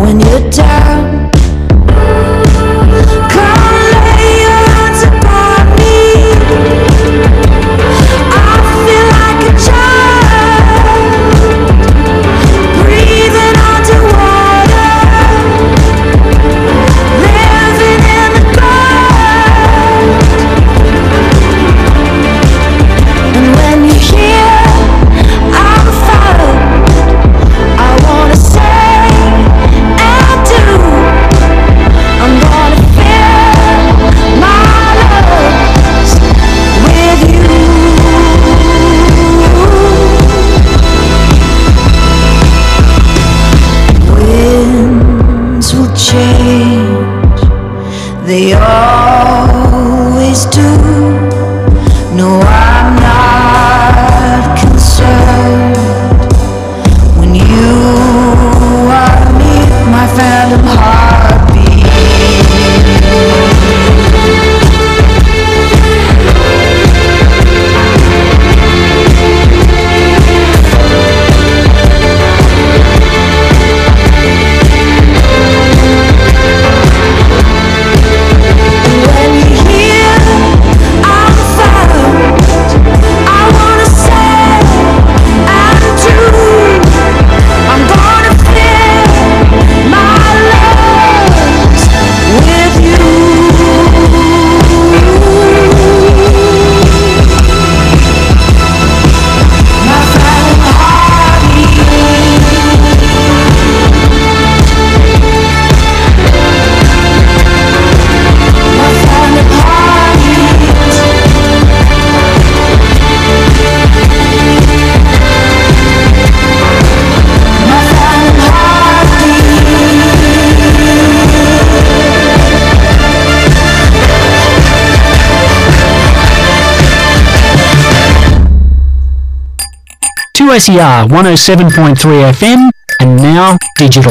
when you're down. Come lay your hands upon me. I feel like a child, breathing underwater, living in the cold. And when you hear I'm found, I wanna say and do. I'm gonna fill my lungs with you. Winds will change, they always do. No, I'm not concerned. When you are near, my phantom heartbeat. When you hear I'm found, I wanna say and do. I'm gonna fill my lungs with you. My phantom heartbeat. My phantom heartbeat. My phantom heartbeat. 2SER 107.3 FM and now digital.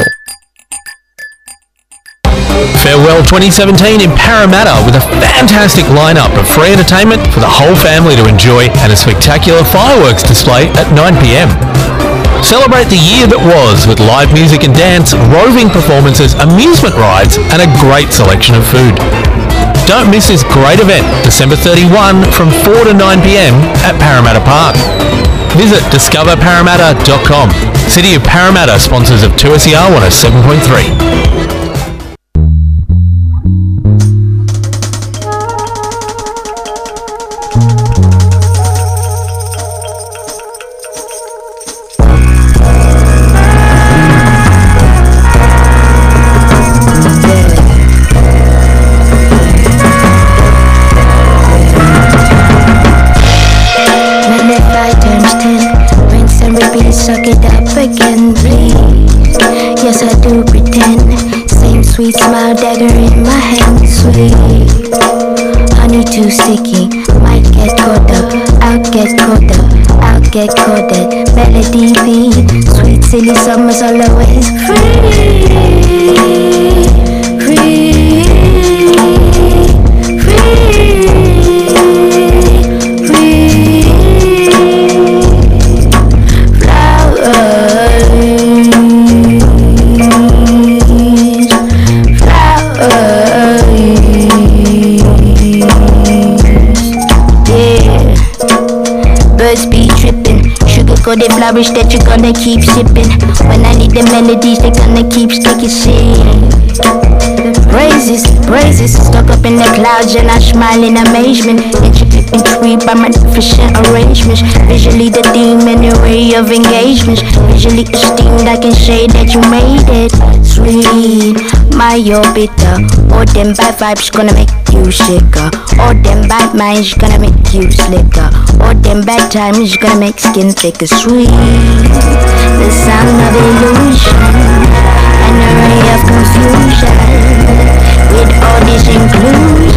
Farewell 2017 in Parramatta with a fantastic lineup of free entertainment for the whole family to enjoy and a spectacular fireworks display at 9 p.m. Celebrate the year that was with live music and dance, roving performances, amusement rides and a great selection of food. Don't miss this great event, December 31 from 4 to 9 p.m. at Parramatta Park. Visit discoverparramatta.com. City of Parramatta, sponsors of 2SER 107.3. When the fire turns 10, rinse and repeat, suck it up again, please. Yes, I do pretend. Same sweet smile, dagger in my hand, sweet. Honey too sticky, might get caught up. I'll get caught up, I'll get caught up. Melody V, sweet silly summers always free. Free, free, free. Birds be trippin', sugar coated flourish that you're gonna keep sippin'. When I need the melodies, they're gonna keep sticking shit. Praises, stuck up in the clouds and I smile in amazement. Intricate and intrigued by magnificent arrangements. Visually the theme and array of engagements. Visually esteemed, I can say that you made it. Sweet, my bitter. All them bad vibes gonna make you sicker. All them bad minds gonna make you slicker. All them bad times gonna make skin thicker. Sweet, the sound of illusion, an array of confusion, with all this inclusion.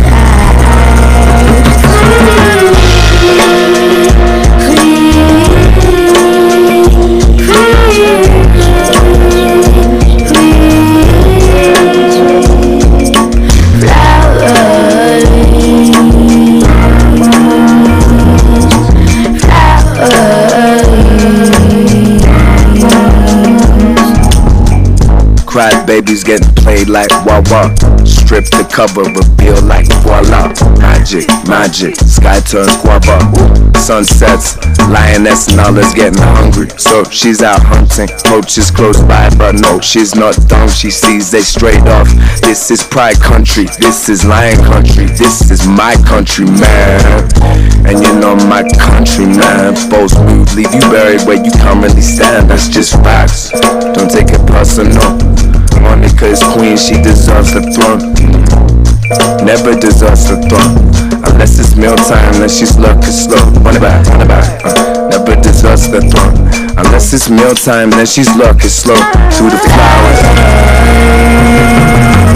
crybabies getting played like wah-wah. Strip the cover, reveal like voila. Magic, magic, sky turns guava. Sunsets, lioness and all is getting hungry. So she's out hunting, poachers close by, but no, she's not dumb. She sees they straight off. This is pride country, this is lion country, this is my country, man. And you know my country, man. Both move, leave you buried where you currently stand. That's just facts, don't take it personal. Monica is queen, she deserves the throne. Never deserves the throne. Unless it's mealtime, then she's lurking slow. Run it back, never deserves the throne. Unless it's mealtime, then she's lurking slow. Through the flowers.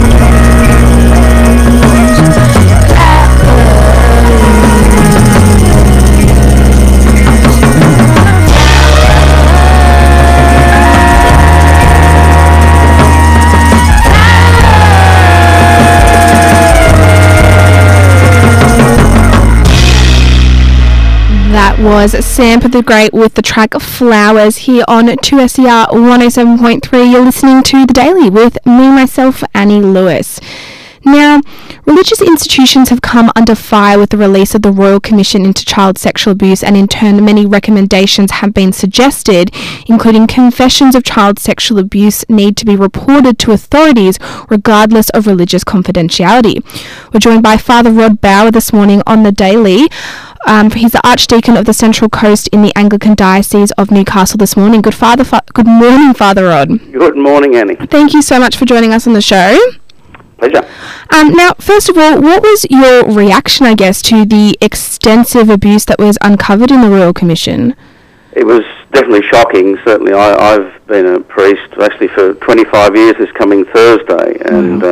That was Sampa the Great with the track Flowers here on 2SER 107.3. You're listening to The Daily with me, myself, Annie Lewis. Now, religious institutions have come under fire with the release of the Royal Commission into Child Sexual Abuse, and in turn many recommendations have been suggested, including confessions of child sexual abuse need to be reported to authorities regardless of religious confidentiality. We're joined by Father Rod Bauer this morning on The Daily. He's the Archdeacon of the Central Coast in the Anglican Diocese of Newcastle this morning. Good morning, Father Rod. Good morning, Annie. Thank you so much for joining us on the show. Pleasure. Now, first of all, what was your reaction, I guess, to the extensive abuse that was uncovered in the Royal Commission? It was definitely shocking. Certainly, I've been a priest actually for 25 years this coming Thursday, and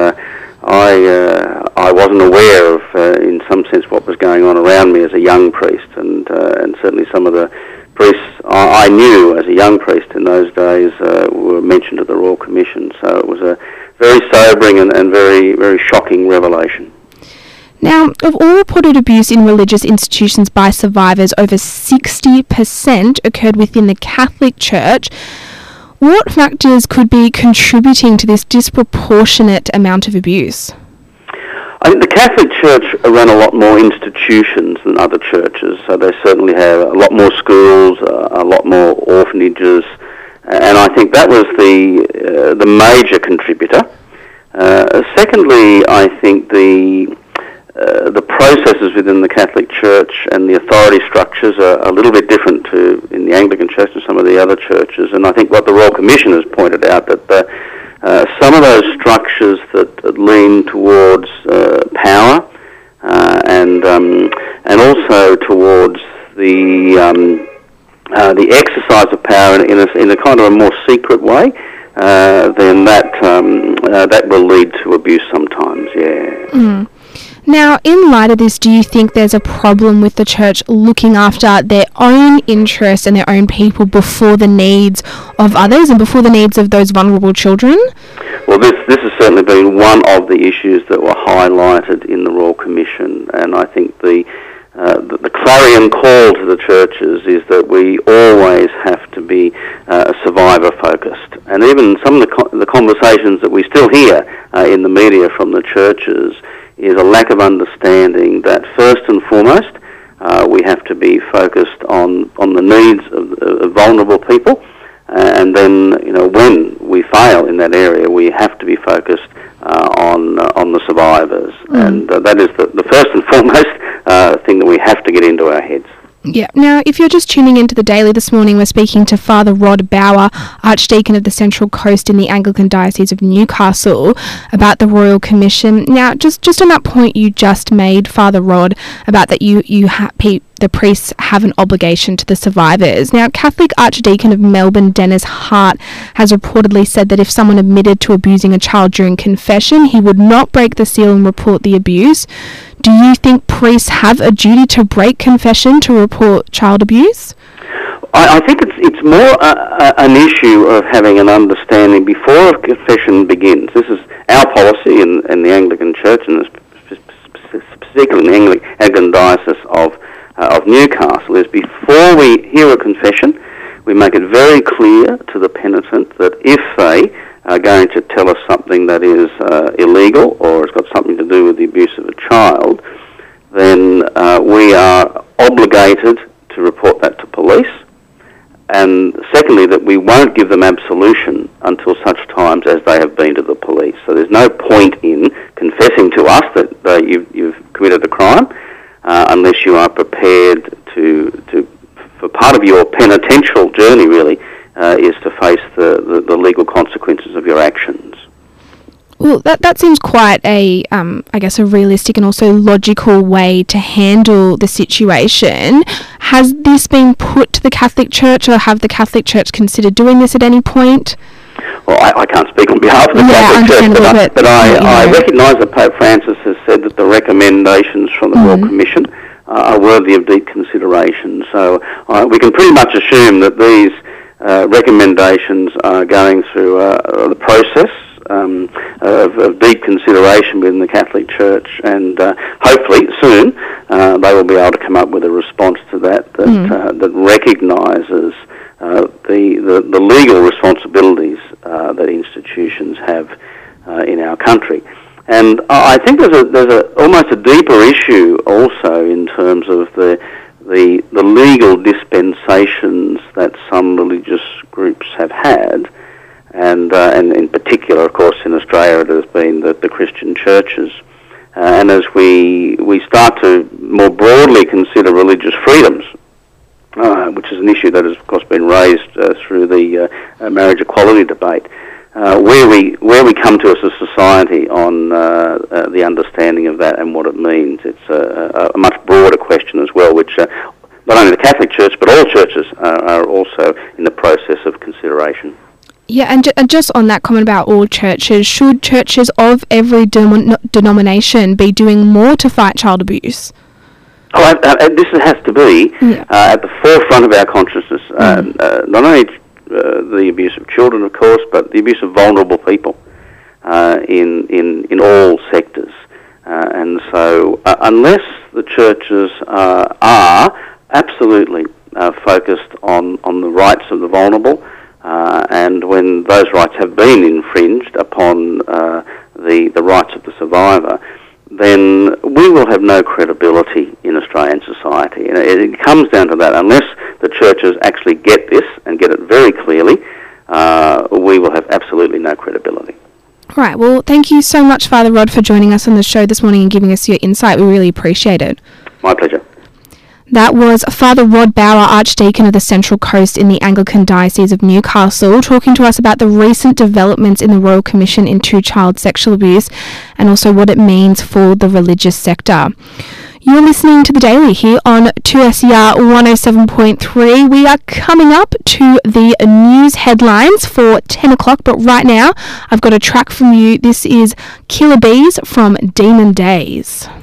I wasn't aware of, in some sense, what was going on around me as a young priest, and certainly some of the priests I knew as a young priest in those days were mentioned at the Royal Commission. So it was a very sobering and very, very shocking revelation. Now, of all reported abuse in religious institutions by survivors, over 60% occurred within the Catholic Church. What factors could be contributing to this disproportionate amount of abuse? I think the Catholic Church run a lot more institutions than other churches, so they certainly have a lot more schools, a lot more orphanages, and I think that was the major contributor. Secondly, I think the processes within the Catholic Church and the authority structures are a little bit different to in the Anglican Church and some of the other churches. And I think what the Royal Commission has pointed out that some of those structures that lean towards power and also towards the exercise of power in a kind of a more secret way, then that will lead to abuse sometimes. Yeah. Mm. Now, in light of this, do you think there's a problem with the church looking after their own interests and their own people before the needs of others and before the needs of those vulnerable children? Well, this has certainly been one of the issues that were highlighted in the Royal Commission, and I think the clarion call to the churches is that we always have to be survivor-focused. And even some of the conversations that we still hear in the media from the churches is a lack of understanding that first and foremost we have to be focused on the needs of vulnerable people, and then when we fail in that area we have to be focused on the survivors, and that is the first and foremost thing that we have to get into our heads. Yeah. Now, if you're just tuning into The Daily this morning, we're speaking to Father Rod Bauer, Archdeacon of the Central Coast in the Anglican Diocese of Newcastle, about the Royal Commission. Now, just on that point you just made, Father Rod, about that the priests have an obligation to the survivors. Now, Catholic Archdeacon of Melbourne, Dennis Hart, has reportedly said that if someone admitted to abusing a child during confession, he would not break the seal and report the abuse. Do you think priests have a duty to break confession to report child abuse? I think it's more an issue of having an understanding before a confession begins. This is our policy in the Anglican Church, and particularly in the Anglican Diocese of Newcastle, is before we hear a confession, we make it very clear to the penitent that if they going to tell us something that is illegal or has got something to do with the abuse of a child, then we are obligated to report that to police. And secondly, that we won't give them absolution until such times as they have been to the police. So there's no point in confessing to us that you've committed a crime unless you are prepared for part of your penitential journey, really, is to face the legal consequences of your actions. Well, that seems quite a realistic and also logical way to handle the situation. Has this been put to the Catholic Church, or have the Catholic Church considered doing this at any point? Well, I can't speak on behalf of the Catholic Church, but I recognise that Pope Francis has said that the recommendations from the Royal Commission are worthy of deep consideration. So we can pretty much assume that these recommendations are going through the process of deep consideration within the Catholic Church, and hopefully soon they will be able to come up with a response to that recognises the legal responsibilities that institutions have in our country. And I think there's almost a deeper issue also in terms of the legal dispensations that some religious groups have had. And in particular, of course, in Australia, it has been the Christian churches. And as we start to more broadly consider religious freedoms, which is an issue that has, of course, been raised through the marriage equality debate, where we come to as a society on the understanding of that and what it means, it's a much broader question as well, which not only the Catholic Church but all churches are also in the process of consideration. Yeah, and just on that comment about all churches, should churches of every denomination be doing more to fight child abuse? Oh, this has to be at the forefront of our consciousness. Not only the abuse of children, of course, but the abuse of vulnerable people in all sectors. And so, unless the churches are absolutely focused on the rights of the vulnerable, and when those rights have been infringed upon the rights of the survivor, then we will have no credibility in Australian society. And it comes down to that. Unless the churches actually get this and get it very clearly, we will have absolutely no credibility. Right. Well, thank you so much, Father Rod, for joining us on the show this morning and giving us your insight. We really appreciate it. My pleasure. That was Father Rod Bauer, Archdeacon of the Central Coast in the Anglican Diocese of Newcastle, talking to us about the recent developments in the Royal Commission into child sexual abuse and also what it means for the religious sector. You're listening to The Daily here on 2SER 107.3. We are coming up to the news headlines for 10 o'clock, but right now I've got a track from you. This is Killer Bees from Demon Days.